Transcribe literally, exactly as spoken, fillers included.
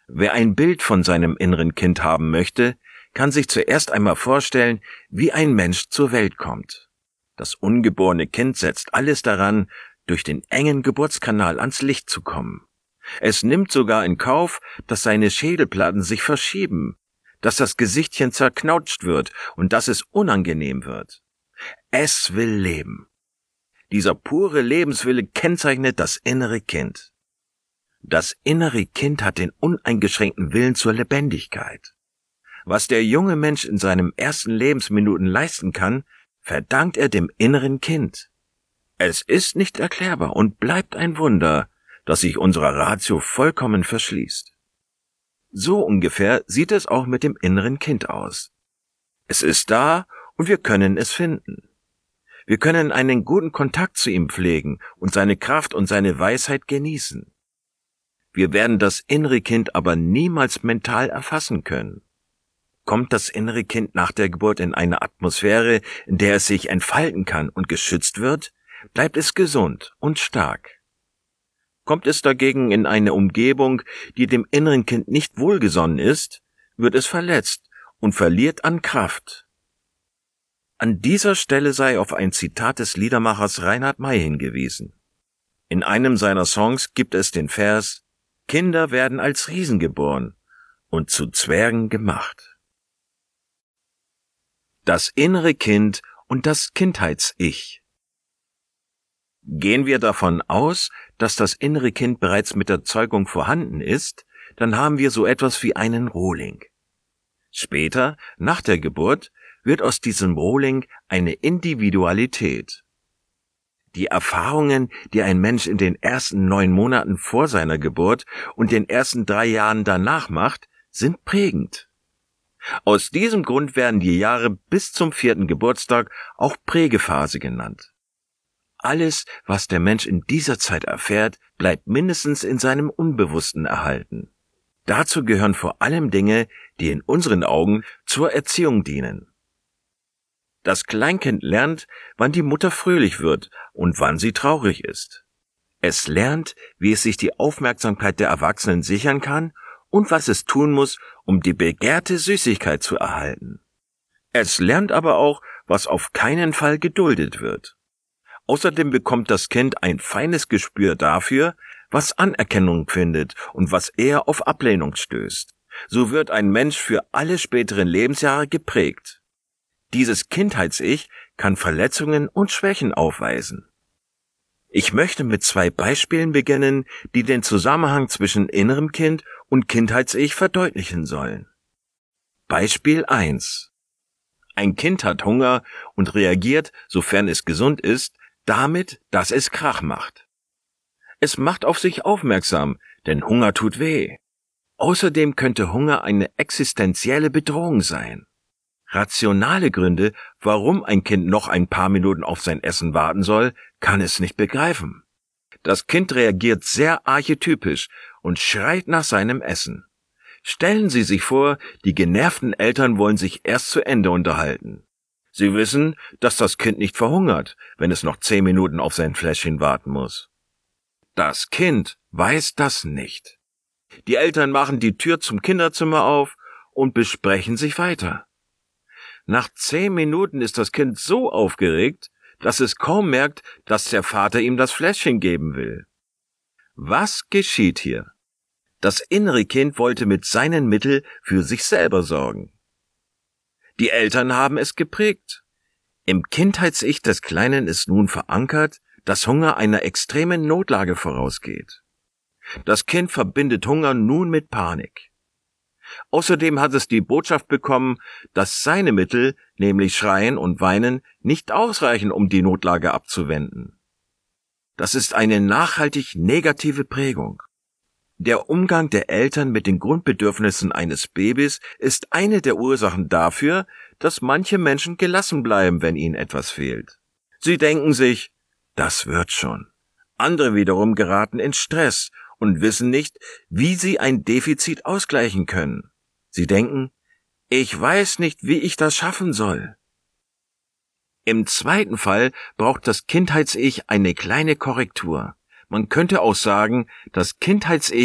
Wer ein Bild von seinem inneren Kind haben möchte, kann sich zuerst einmal vorstellen, wie ein Mensch zur Welt kommt. Das ungeborene Kind setzt alles daran, durch den engen Geburtskanal ans Licht zu kommen. Es nimmt sogar in Kauf, dass seine Schädelplatten sich verschieben, dass das Gesichtchen zerknautscht wird und dass es unangenehm wird. Es will leben. Dieser pure Lebenswille kennzeichnet das innere Kind. Das innere Kind hat den uneingeschränkten Willen zur Lebendigkeit. Was der junge Mensch in seinen ersten Lebensminuten leisten kann, verdankt er dem inneren Kind. Es ist nicht erklärbar und bleibt ein Wunder, das sich unserer Ratio vollkommen verschließt. So ungefähr sieht es auch mit dem inneren Kind aus. Es ist da und wir können es finden. Wir können einen guten Kontakt zu ihm pflegen und seine Kraft und seine Weisheit genießen. Wir werden das innere Kind aber niemals mental erfassen können. Kommt das innere Kind nach der Geburt in eine Atmosphäre, in der es sich entfalten kann und geschützt wird, bleibt es gesund und stark. Kommt es dagegen in eine Umgebung, die dem inneren Kind nicht wohlgesonnen ist, wird es verletzt und verliert an Kraft. An dieser Stelle sei auf ein Zitat des Liedermachers Reinhard May hingewiesen. In einem seiner Songs gibt es den Vers: Kinder werden als Riesen geboren und zu Zwergen gemacht. Das innere Kind und das Kindheits-Ich. Gehen wir davon aus, dass das innere Kind bereits mit der Zeugung vorhanden ist, dann haben wir so etwas wie einen Rohling. Später, nach der Geburt, wird aus diesem Rohling eine Individualität. Die Erfahrungen, die ein Mensch in den ersten neun Monaten vor seiner Geburt und den ersten drei Jahren danach macht, sind prägend. Aus diesem Grund werden die Jahre bis zum vierten Geburtstag auch Prägephase genannt. Alles, was der Mensch in dieser Zeit erfährt, bleibt mindestens in seinem Unbewussten erhalten. Dazu gehören vor allem Dinge, die in unseren Augen zur Erziehung dienen. Das Kleinkind lernt, wann die Mutter fröhlich wird und wann sie traurig ist. Es lernt, wie es sich die Aufmerksamkeit der Erwachsenen sichern kann und was es tun muss, um die begehrte Süßigkeit zu erhalten. Es lernt aber auch, was auf keinen Fall geduldet wird. Außerdem bekommt das Kind ein feines Gespür dafür, was Anerkennung findet und was eher auf Ablehnung stößt. So wird ein Mensch für alle späteren Lebensjahre geprägt. Dieses Kindheits-Ich kann Verletzungen und Schwächen aufweisen. Ich möchte mit zwei Beispielen beginnen, die den Zusammenhang zwischen innerem Kind und Kindheits-Ich verdeutlichen sollen. Beispiel eins. Ein Kind hat Hunger und reagiert, sofern es gesund ist, damit, dass es Krach macht. Es macht auf sich aufmerksam, denn Hunger tut weh. Außerdem könnte Hunger eine existenzielle Bedrohung sein. Rationale Gründe, warum ein Kind noch ein paar Minuten auf sein Essen warten soll, kann es nicht begreifen. Das Kind reagiert sehr archetypisch und schreit nach seinem Essen. Stellen Sie sich vor, die genervten Eltern wollen sich erst zu Ende unterhalten. Sie wissen, dass das Kind nicht verhungert, wenn es noch zehn Minuten auf sein Fläschchen warten muss. Das Kind weiß das nicht. Die Eltern machen die Tür zum Kinderzimmer auf und besprechen sich weiter. Nach zehn Minuten ist das Kind so aufgeregt, dass es kaum merkt, dass der Vater ihm das Fläschchen geben will. Was geschieht hier? Das innere Kind wollte mit seinen Mitteln für sich selber sorgen. Die Eltern haben es geprägt. Im Kindheits-Ich des Kleinen ist nun verankert, dass Hunger einer extremen Notlage vorausgeht. Das Kind verbindet Hunger nun mit Panik. Außerdem hat es die Botschaft bekommen, dass seine Mittel, nämlich Schreien und Weinen, nicht ausreichen, um die Notlage abzuwenden. Das ist eine nachhaltig negative Prägung. Der Umgang der Eltern mit den Grundbedürfnissen eines Babys ist eine der Ursachen dafür, dass manche Menschen gelassen bleiben, wenn ihnen etwas fehlt. Sie denken sich, das wird schon. Andere wiederum geraten in Stress und wissen nicht, wie sie ein Defizit ausgleichen können. Sie denken, ich weiß nicht, wie ich das schaffen soll. Im zweiten Fall braucht das Kindheits-Ich eine kleine Korrektur. Man könnte auch sagen, das Kindheits-Ich